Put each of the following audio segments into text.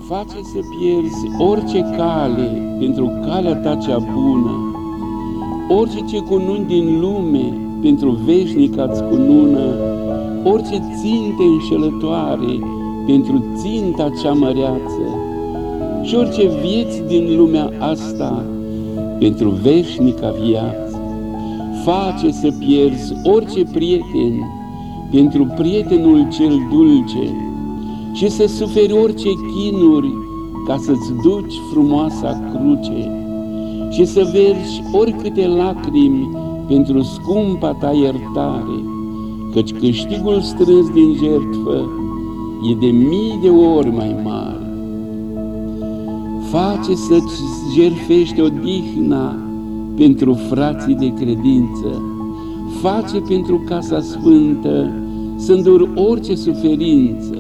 face să pierzi orice cale pentru calea ta cea bună, orice ce cununi din lume pentru veșnica-ți cunună, orice ținte înșelătoare pentru ținta cea măreață și orice vieți din lumea asta pentru veșnica viață. Face să pierzi orice prieten pentru prietenul cel dulce și să suferi orice chinuri ca să-ți duci frumoasa cruce și să vergi oricâte lacrimi pentru scumpa ta iertare, căci câștigul strâns din jertfă e de mii de ori mai mare. Face să-ți jertfești odihna pentru frații de credință, face pentru casa sfântă să înduri orice suferință,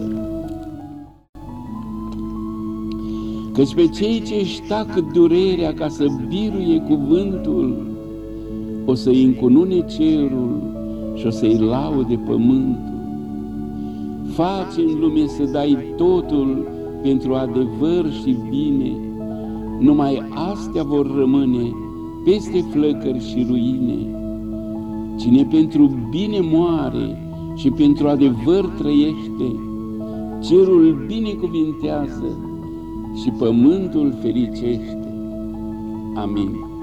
căci pe cei ce își tac durerea ca să biruie cuvântul, o să-i încunune cerul și o să-i laude pământul. Face în lume să dai totul pentru adevăr și bine, numai astea vor rămâne peste flăcări și ruine. Cine pentru bine moare și pentru adevăr trăiește, cerul binecuvintează și pământul fericește. Amin.